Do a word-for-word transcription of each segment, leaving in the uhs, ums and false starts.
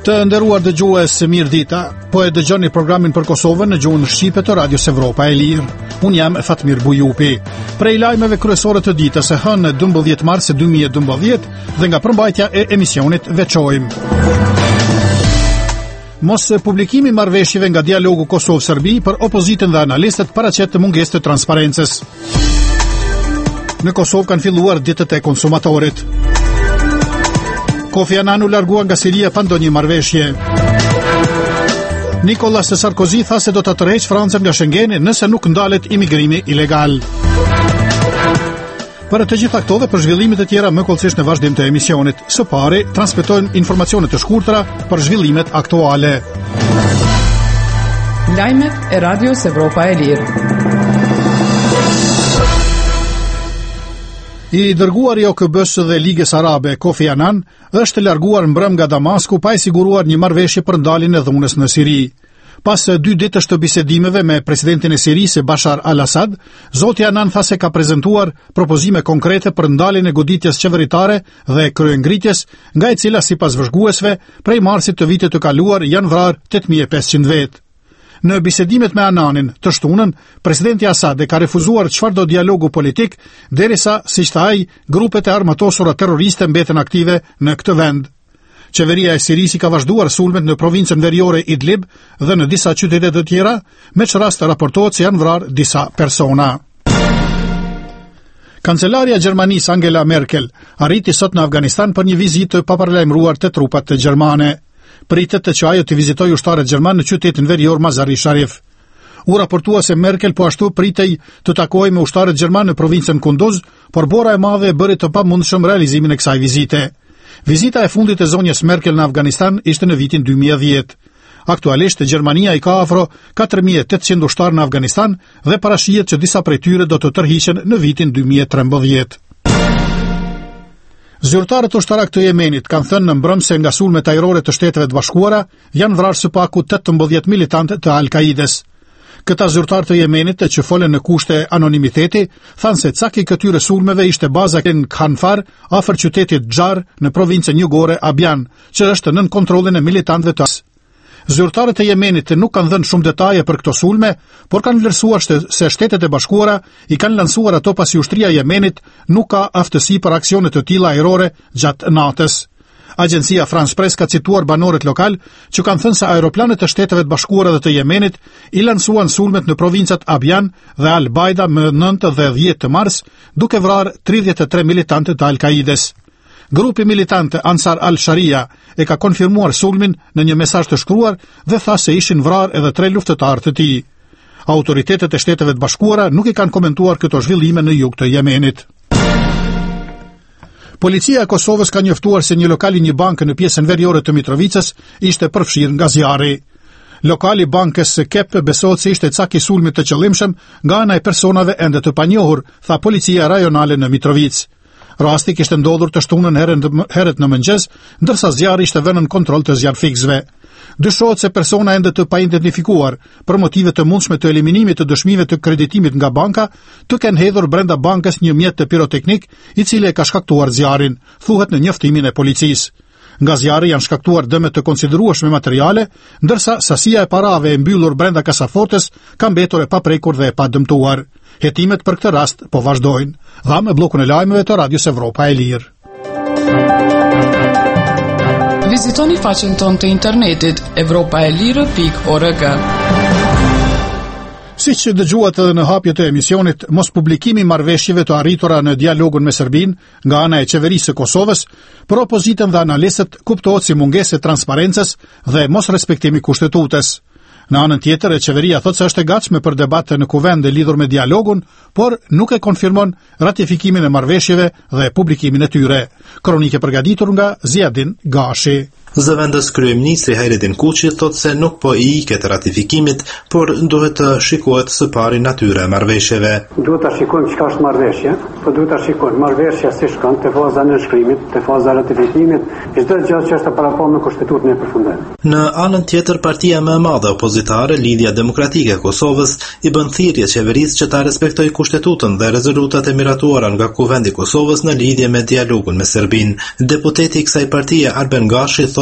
Të nderuar dëgjues, mirë dita. Po e dëgjoni programin për Kosovën në gjuhën shqipe të Radios Evropa e Lirë. Unë jam Fatmir Bujupi. Prej lajmeve kryesore të ditës së hënë dymbëdhjetë mars dy mijë e dymbëdhjetë dhe nga përmbajtja e emisionit veçojmë. Mos publikimi i marrëveshjeve nga dialogu Kosovë-Serbi për opozitën dhe analistët paraqet mungesë të transparencës. Në Kosovë kanë filluar ditët e konsumatorit. Kofi Annan u largua nga Siria pa ndonjë marrëveshje. Nicolas Sarkozy tha se do ta tërheqë Francën nga Schengeni nëse nuk ndalet imigrimi ilegal. Për të gjitha këto dhe për zhvillimet e tjera më kollësisht në vazhdim të emisionit. Së pari, transmetojmë informacione të shkurtra për zhvillimet aktuale. Lajmet e Radios Evropa e Lirë. I dërguari O K B-s dhe Ligës Arabe Kofi Annan është larguar mbrëm nga Damasku pa i siguruar një marrëveshje për ndaljen e dhunës në Siri. Pas dy ditësh të bisedimeve me presidentin e Sirisë Bashar al-Assad, zoti Annan tha se ka prezantuar propozime konkrete për ndaljen e goditjes qeveritare dhe kryengritjes, nga e cila sipas vëzhguesve prej marsit të vitit të kaluar janë vrarë tetë mijë e pesëqind vetë. Në bisedimet me Annanin të shtunën, presidenti Assad e ka refuzuar çfarëdo dialogu politik, derisa, siç tha ai, grupet e armatosura terroriste mbeten aktive në këtë vend. Qeveria e Sirisë ka vazhduar sulmet në provincën veriore Idlib dhe në disa qytete të tjera, me që rast raportohet se janë vrarë disa persona. Kancelaria e Gjermanisë Angela Merkel arriti sot në Afganistan për një vizitë të paparlajmëruar të trupat të gjermane. Pritet që ajo të vizitojë ushtarët gjerman në qytetin verior Mazar-i Sharif. U raportua se Merkel po ashtu pritej të takojë me ushtarët gjerman në provincën Kunduz, por bora e madhe e bëri të pamundshëm realizimin e kësaj vizite. Vizita e fundit e zonjës Merkel në Afganistan ishte në vitin dy mijë e dhjetë. Aktualisht Gjermania i ka afro katër mijë e tetëqind ushtarë në Afganistan dhe parashihet që disa prej tyre do të tërhiqen në vitin dy mijë e trembëdhjetë. Zyrtarët ushtarak të Jemenit kanë thënë në mbrëm se nga sulmet ajrore të Shteteve të Bashkuara janë vrarë së paku tetëmbëdhjetë militantë të Al-Kaides. Këta zyrtarë të Jemenit që folën në kushte anonimiteti thanë se caki këtyre sulmeve ishte baza në Khanfar, afër qytetit Xhar në provincën jugore Abyan, që është nën kontrollin e militantëve të as. Zyrtarët e Jemenit nuk kanë dhënë shumë detaje për këto sulme, por kanë vlerësuar se Shtetet e Bashkuara i kanë lansuar ato pasi ushtria e Jemenit nuk ka aftësi për aksione të tilla ajrore gjatë natës. Agjencia France Press ka cituar banorët lokal që kanë thënë se aeroplanet e Shteteve të Bashkuara dhe të Jemenit i lansuan sulmet në provincat Abyan dhe Al-Baida më nëntë dhe dhjetë të mars, duke vrarë tridhjetë e tre militantë të Al-Kaides. Grupi militant Ansar al-Sharia e ka konfirmuar sulmin në një mesazh të shkruar dhe tha se ishin vrarë edhe tre luftëtarë të tij. Autoritetet e Shteteve të Bashkuara nuk i kanë komentuar këto zhvillime në jug të Jemenit. Policia e Kosovës ka njoftuar se një lokal i një banke në pjesën veriore të Mitrovicës ishte përfshirë nga zjarri. Lokali bankës K E P besohet se ishte cak i sulmit të qëllimshëm nga ana e personave ende të panjohur, tha policia rajonale në Mitrovicë. Rasti kishte ndodhur të shtunën herët në mëngjes, ndërsa zjarri ishte vënë në kontroll të zjarrfikësve. Dyshohet se persona ende të paidentifikuar, për motive të mundshme të eliminimit të dëshmive të kreditimit nga banka, të kenë hedhur brenda bankës një mjet të piroteknik, i cili e ka shkaktuar zjarrin, thuhet në njoftimin e policisë. Nga zjarri janë shkaktuar dëme të konsiderueshme materiale, ndërsa sasia e parave e mbyllur brenda kasafortes ka mbetur e paprekur dhe e pa dëmtuar. Hetimet për këtë rast po vazhdojnë. Dha me bllokun e lajmeve të Radios Evropa e Lirë. Vizitoni faqen tonë të internetit evropa e lirë pikë org. Siç dëgjuat edhe në hapje të emisionit, mos publikimi i marrëveshjeve të arritura në dialogun me Serbinë nga ana e qeverisë së Kosovës, për opozitën dhe analistët kuptohet si mungesë e transparencës dhe mos respektimi kushtetutës. Në anën tjetër, e qeveria thotë se është e gatshme për debate në kuvende lidhur me dialogun, por nuk e konfirmon ratifikimin e marrëveshjeve dhe publikimin e tyre. Kronike përgatitur nga Ziadin Gashi. Zëvendës kryeministri Hajredin Kuçi thotë se nuk po i iket ratifikimit, por duhet të shikohet së pari natyra e marrëveshjeve. Duhet ta shikojmë çka është marrëveshja, po duhet ta shikojmë marrëveshja si shkon te faza e nënshkrimit, te faza e ratifikimit, çdo gjë që është paraportur me kushtetutën e përfundim. Në anën tjetër, partia më e madhe opozitare, Lidhja Demokratike e Kosovës, i bën thirrje qeverisë që ta respektojë kushtetutën dhe rezolutat e miratuara nga Kuvendi i Kosovës në lidhje me dialogun me Serbinë. Deputeti i kësaj partie Arben Gashi thotë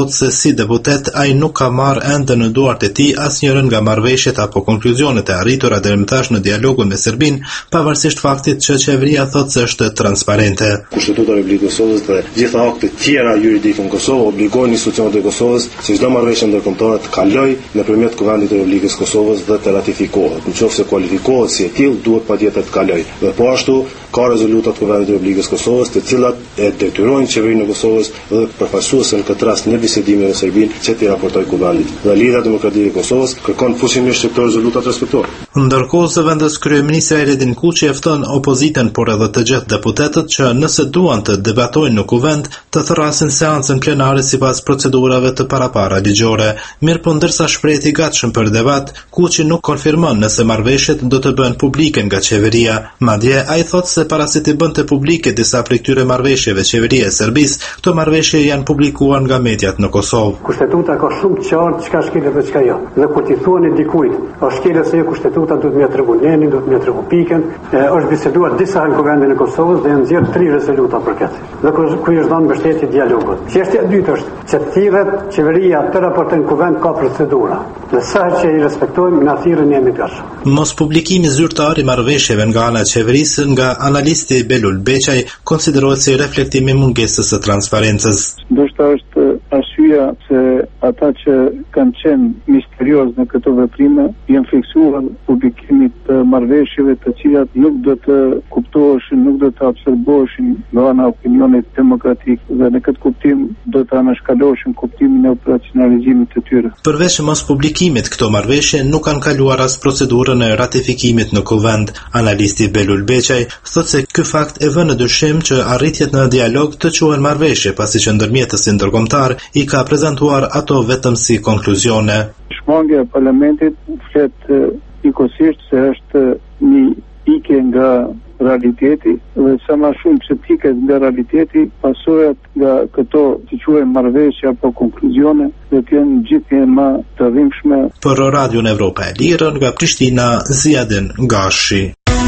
thotë se si deputet ai nuk ka marrë ende në duart e tij asnjërin nga marrëveshjet apo konkluzionet e arritura deri më tash në dialogun me Serbinë, pavarësisht faktit që qeveria thotë se është transparente. Kushtetuta e Republikës së Kosovës dhe gjitha aktet tjera juridike në Kosovë obligojnë institucionet e Kosovës se çdo marrëveshje ndërkombëtare të kalojë nëpërmjet Kuvendit të Republikës së Kosovës dhe të ratifikohet. Nëse kualifikohet si e tillë, duhet patjetër të kalojë. Dhe po ashtu ka rezolutat të Kuvendit të Republikës së Kosovës, të cilat e detyrojnë qeverinë e Kosovës dhe përfaqësuesen në këtë rast në bisedime me Serbinë që t'i raportojë Kuvendit. Dhe Lidhja Demokratike e Kosovës kërkon fuqimisht që këto rezoluta të respektohen. Ndërkohë, zëvendës kryeministri Ajredin Kuçi e fton opozitën, por edhe të gjithë deputetët që nëse duan të debatojnë në kuvend, të thrasin seancën plenare sipas procedurave të parapara ligjore. Mirëpo ndërsa shpreheti i gatshëm për debat, Kuçi nuk konfirmon nëse marrëveshjet do të bëhen publike nga qeveria. Madje ai thotë se para se të bënte publike disa prej këtyre marrëveshjeve qeveria e Serbisë, këto marrëveshje janë publikuar nga mediat në Kosovë. Kushtetuta ka shumë të qartë çka shkelet dhe çka jo. Dhe kur ti thuani dikujt, është shkelet se jo kushtetuta duhet më tregu nenin, duhet më tregu pikën, e, është biseduar disa në Kuvendin e Kosovës dhe janë nxjerrë tri rezoluta për këtë. Dhe kur ku është dhënë mbështetje dialogut. Çështja e dytë është që thirret qeveria të raportojnë kuvend ka procedura. Dhe sa që i respektojmë na thirrën jemi të gatshëm. Mos publikimi zyrtar i marrëveshjeve nga ana e qeverisë nga analisti Belul Beqaj konsiderohet si reflektim i mungesës së transparencës. Ndoshta është arsyeja se ata që kanë qenë misterios në këto veprime janë fiksuar publikimit të marrëveshjeve të cilat nuk do të kuptoheshin, nuk do të absorboheshin nga ana e opinionit demokratik dhe në këtë kuptim do të anashkaloshin kuptimin e operacionalizimit të tyre. Përveç mos publikimit, këto marrëveshje nuk kanë kaluar as procedurën e ratifikimit në kuvend. Analisti Belul Beqaj thotë se ky fakt e vën në dyshim që arritjet në dialog të quhen marrëveshje, pasi që ndërmjetësi ndërkombëtar i ka prezantuar ato vetëm si konkluzione. Shmangja e parlamentit flet pikësisht se është një ikje nga realiteti dhe sa më shumë që tiket nga realiteti, pasojat nga këto si quhen marrëveshje apo konkluzione do të jenë gjithë më të dhimbshme. Për Radion Evropa e Lirë nga Prishtina, Ziadin Gashi.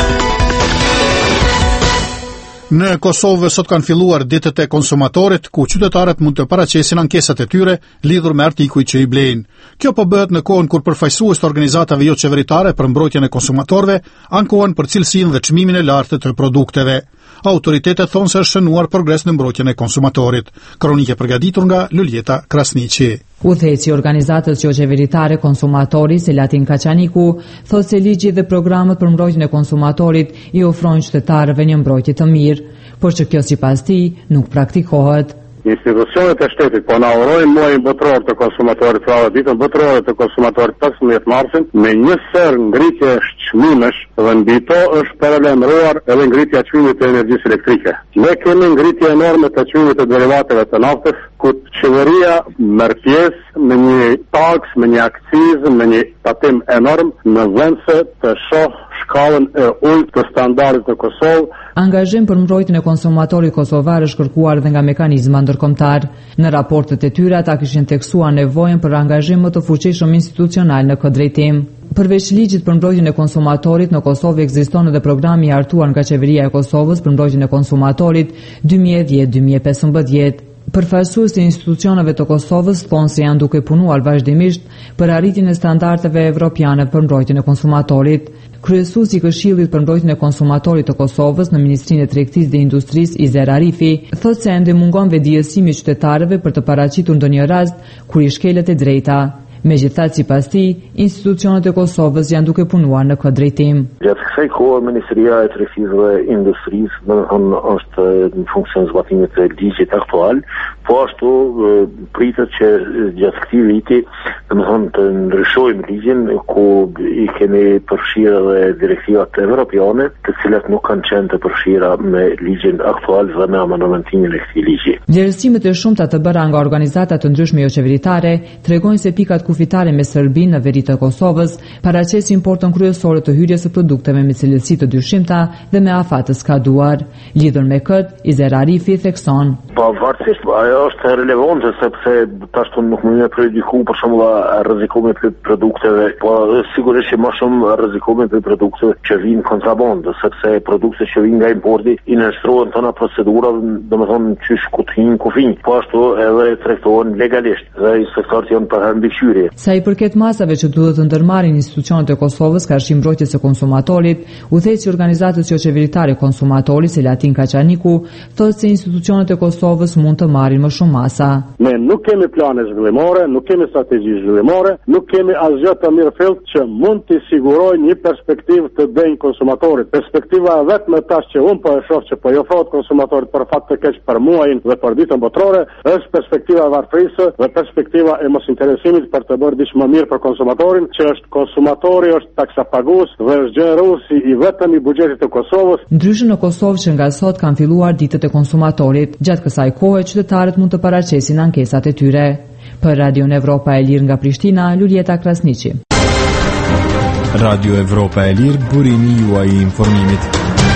Në Kosovë sot kanë filluar ditët e konsumatorit, ku qytetarët mund të paraqesin ankesat e tyre lidhur me artikuj që i blejnë. Kjo po bëhet në kohën kur përfaqësues të organizatave jo qeveritare për mbrojtjen e konsumatorëve ankohen për cilësinë dhe çmimin e lartë të produkteve. Autoritetet thonë se është shënuar progres në mbrojtjen e konsumatorit. Kronike përgatitur nga Luljeta Krasniqi. Udhëheci i organizatës jo qeveritare konsumatori Selatin Kaçaniku thotë se ligji dhe programet për mbrojtjen e konsumatorit i ofrojnë qytetarëve një mbrojtje të mirë, por që kjo sipas tij nuk praktikohet. Institucionet e shtetit po na urojnë muajin botror të konsumatorit, pra ditën botërore të konsumatorit pesëmbëdhjetë marsin, me një ser ngritje çmimesh dhe mbi to është paralajmëruar edhe ngritja e çmimit të energjisë elektrike. Ne kemi ngritje enorme të çmimit të derivateve të naftës, ku qeveria merr pjesë me një taks, me një akcizë, me një tatim enorm në vend se të shoh shkallën e ulët të standardit në Kosovë. Angazhim për mbrojtjen e konsumatorit kosovar është kërkuar dhe nga mekanizma ndërkombëtar. Në raportet e tyre ata kishin theksuar nevojën për angazhim më të fuqishëm institucional në këtë drejtim. Përveç ligjit për mbrojtjen e konsumatorit, në Kosovë ekziston edhe programi i hartuar nga qeveria e Kosovës për mbrojtjen e konsumatorit dy mijë e dhjetë dy mijë e pesëmbëdhjetë. Përfaqësuesit e institucioneve të Kosovës thonë se janë duke punuar vazhdimisht për arritjen e standardeve evropiane për mbrojtjen e konsumatorit. Kryesuesi i Këshillit për mbrojtjen e konsumatorit të Kosovës në Ministrinë e Tregtisë dhe Industrisë, Izer Arifi, thotë se ende mungon vetëdijësimi i qytetarëve për të paraqitur ndonjë rast kur i shkelet e drejta. Megjithatë, sipas tij, institucionet e Kosovës janë duke punuar në këtë drejtim. Gjatë kësaj kohe, Ministria e Tregtisë dhe Industrisë, domethënë, është në funksion zbatimit të ligjit aktual, po ashtu pritet që gjatë këtij viti, domethënë, të ndryshojmë ligjin ku i kemi përfshirë edhe direktivat evropiane, të cilat nuk kanë qenë të përfshira me ligjin aktual dhe me amandamentimin e këtij ligji. Vlerësimet e shumta të bëra nga organizata të ndryshme jo qeveritare tregojnë se pikat ku kufitare me Serbinë në veri të Kosovës, paraqes importon kryesore të hyrjes së produkteve me cilësi të dyshimta dhe me afat të skaduar. Lidhur me këtë, Izer Arifi thekson: Po varësisht ajo është relevante sepse tashtu nuk më jep prediku për shembull rrezikomi për produkteve, po sigurisht që më shumë rrezikomi për produkteve që vijnë kontrabandë, sepse produktet që vijnë nga importi i nënshtrohen tona procedura, domethënë qysh kutin, kufin, po ashtu edhe tregtohen legalisht dhe i sektorit janë për mbikëqyrje. Sa i përket masave që duhet të ndërmarrin institucionet e Kosovës ka arshim mbrojtjes së konsumatorit, udhëheqësi i organizatës jo qeveritare Konsumatorit, Selatin Kaçaniku, thotë se institucionet e Kosovës mund të marrin më shumë masa. Ne nuk kemi plane zhvillimore, nuk kemi strategji zhvillimore, nuk kemi asgjë të mirëfillt që mund të sigurojë një perspektivë të denjë konsumatorit. Perspektiva vetëm tash që unë po e shoh që po i ofrohet konsumatorit për fat të keq për muajin dhe për ditën botërore, është perspektiva e varfërisë dhe perspektiva e mos interesimit për të bërë diçka më mirë për konsumatorin, që është konsumatori, është taksapagues dhe është gjeneruesi i vetëm i buxhetit të Kosovës. Ndryshe në Kosovë që nga sot kanë filluar ditët e konsumatorit, gjatë kësaj kohe qytetarët mund të paraqesin ankesat e tyre. Për Radio Evropa e Lirë nga Prishtina, Lulieta Krasniqi. Radio Evropa e Lirë, burimi juaj i informimit.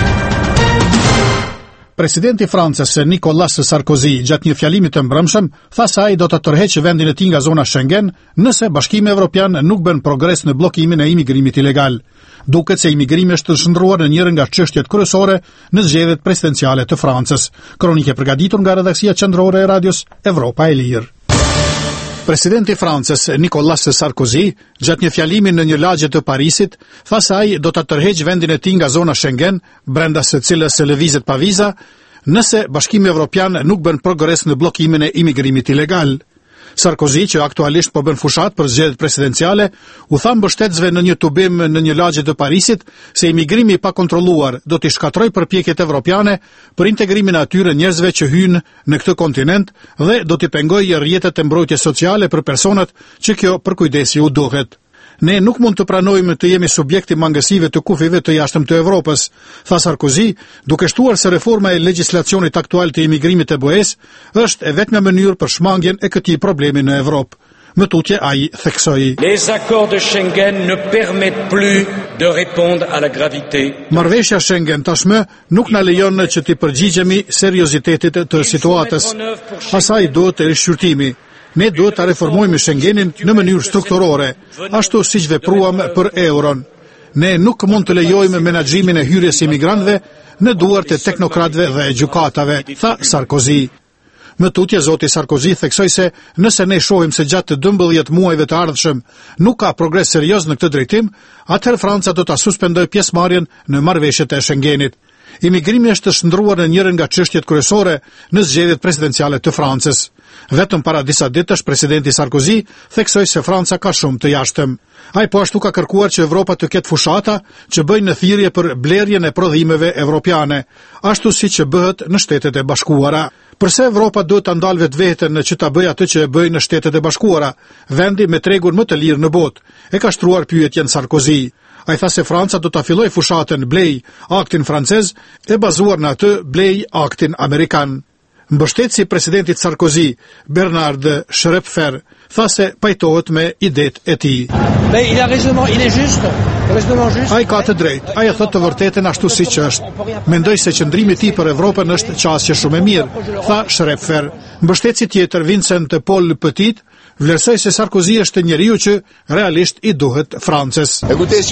Presidenti i Francës Nicolas Sarkozy gjatë një fjalimi të mbrëmshëm tha se ai do të tërheqë vendin e tij nga zona Schengen nëse Bashkimi Evropian nuk bën progres në bllokimin e imigrimit ilegal. Duket se imigrimi është shndruar në njërin nga çështjet kryesore në zgjedhjet presidenciale të Francës. Kronikë e përgatitur nga redaksia qendrore e Radios Evropa e Lirë. Presidenti i Francës Nicolas Sarkozy gjatë një fjalimi në një lagje të Parisit tha se ai do ta tërheqë vendin e tij nga zona Schengen, brenda së cilës lëvizet pa viza, nëse Bashkimi Evropian nuk bën progres në bllokimin e imigrimit ilegal. Sarkozy, që aktualisht po bën fushat për zgjedhjet presidenciale, u tha mbështetësve në një tubim në një lagje të Parisit se imigrimi i pakontrolluar do t'i shkatërrojë përpjekjet evropiane për integrimin e atyre njerëzve që hyjnë në këtë kontinent dhe do t'i pengojë rrjetet e mbrojtjes sociale për personat që kjo përkujdesi u duhet. Ne nuk mund të pranojmë të jemi subjekti mangësive të kufive të jashtëm të Evropës, tha Sarkozy, duke shtuar se reforma e legjislacionit aktual të imigrimit të B E S është e vetmja mënyrë për shmangjen e këtij problemi në Evropë. Më tutje ai theksoi: Les accords de Schengen ne permettent plus de répondre à la gravité. Marrëveshja Schengen tashmë nuk na lejon që të përgjigjemi seriozitetit të situatës. Asaj duhet rishqyrtimi. Ne duhet të reformojmë Schengenin në mënyrë strukturore, ashtu siç vepruam për euron. Ne nuk mund të lejojmë menaxhimin e hyrjes imigrantëve në duart e teknokratëve dhe gjykatave, tha Sarkozy. Më tutje zoti Sarkozy theksoi se nëse ne shohim se gjatë të dymbëdhjetë muajve të ardhshëm nuk ka progres serioz në këtë drejtim, atëherë Franca do ta suspendojë pjesëmarrjen në marrëveshjet e Schengenit. Imigrimi është shndruar në njërin nga çështjet kryesore në zgjedhjet presidenciale të Francës. Vetëm para disa ditësh presidenti Sarkozy theksoi se Franca ka shumë të jashtëm. Ai po ashtu ka kërkuar që Evropa të ketë fushata që bëjnë thirrje për blerjen e prodhimeve evropiane, ashtu siç bëhet në Shtetet e Bashkuara. Përse Evropa duhet ta ndalë vetveten që ta bëjë atë që e bëjnë në Shtetet e Bashkuara, vendi me tregun më të lirë në botë? E ka shtruar pyetjen Sarkozy. Ai tha se Franca do ta fillojë fushatën blej aktin francez e bazuar në atë blej aktin amerikan. Mbështetësi i presidentit Sarkozy, Bernard Schrepfer, tha se pajtohet me idetë e tij. Ai ka të drejtë, ai e thotë të vërtetën ashtu siç është. Mendoj se qëndrimi i tij për Evropën është çështje shumë e mirë, tha Schrepfer. Mbështetësi tjetër, Vincent Paul Petit, vlerësoi se Sarkozy është njeriu që realisht i duhet Francës.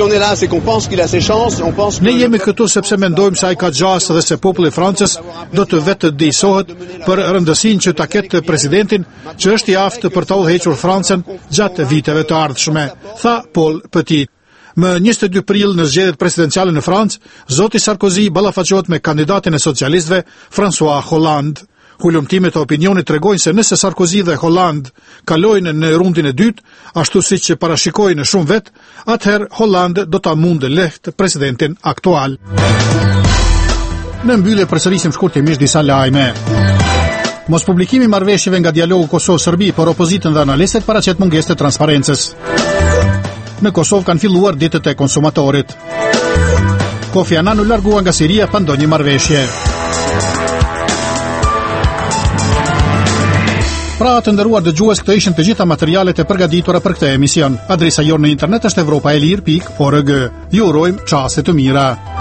Ne jemi këtu sepse mendojmë se ai ka gjasë dhe se populli i Francës do të vetë dëjsohet për rëndësinë që ta ketë presidentin që është i aftë për ta udhëhequr Francën gjatë viteve të ardhshme, tha Paul Petit. Më njëzet e dy prill në zgjedhjet presidenciale në Francë, zoti Sarkozy ballafaqohet me kandidatin e socialistëve François Hollande. Hulumtimet e opinionit tregojnë se nëse Sarkozy dhe Hollande kalojnë në rundin e dytë, ashtu siç parashikojnë shumë vet, atëherë Hollande do ta mundë lehtë presidentin aktual. Në mbyllje përsërisim shkurtimisht disa lajme. Mos publikimi i marrëveshjeve nga dialogu Kosovë-Serbi por opozitën dhe analistët paraqet mungesë të transparencës. Në Kosovë kanë filluar ditët e konsumatorit. Kofi Annan u largua nga Siria pa ndonjë marrëveshje. Pra të nderuar dëgjues, këto ishin të gjitha materialet e përgatitura për këtë emision. Adresa jonë në internet është evropaelir pikë org. Ju urojmë çaste të mira.